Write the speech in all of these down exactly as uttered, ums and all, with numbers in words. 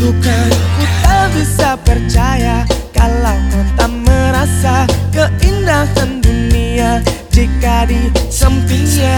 butuhkan. Ku tak bisa percaya kalau kau tak merasa keindahan dunia jika di sampingnya.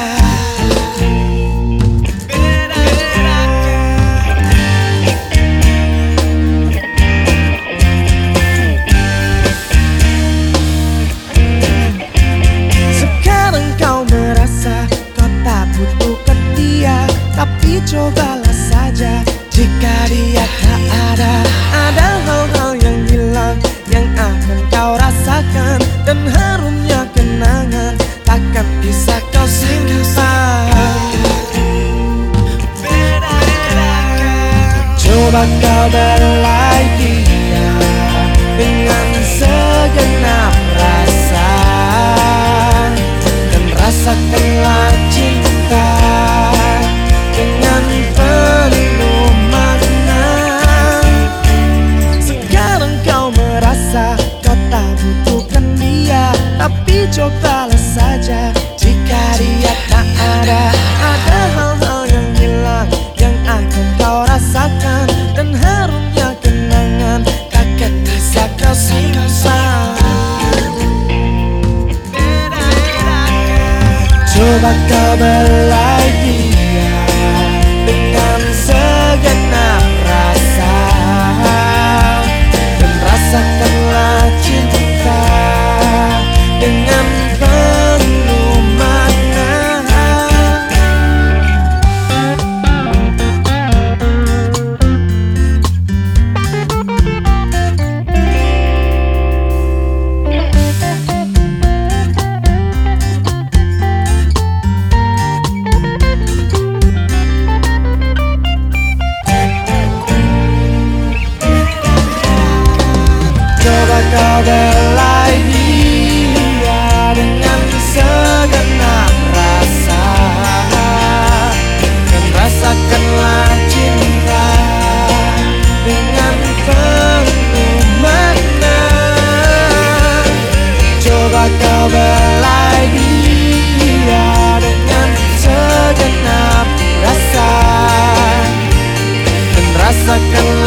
Sekarang kau merasa kau tak butuhkan dia, tapi cobalah saja jika dia tak ada. Ada hal-hal yang hilang yang akan kau rasakan, dan harumnya kenangan takkan bisa kau simpan. Coba kau belai dia dengan segenap rasa, dan rasakanlah cinta dengan penuh makna. Sekarang kau merasa kau tak butuhkan dia, tapi cobalah saja jika dia tak ada. Ada hal-hal yang hilang yang akan kau rasakan, dan harumnya kenangan takkan bisa kau simpan. Coba kau belai dia dengan segenap rasa, dan rasakanlah cinta dengan penuh makna. Coba kau belai dia dengan segenap rasa, dan rasakanlah cinta dengan penuh makna. Coba kau belai dia dengan segenap rasa, dan rasakanlah